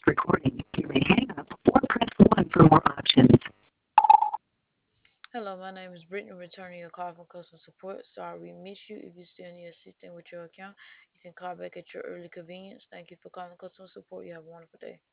recording. You may hang up or press 1 for more options. Hello, my name is Brittany, returning your call from customer support. Sorry we missed you. If you still need assistance with your account, you can call back at your early convenience. Thank you for calling customer support. You have a wonderful day.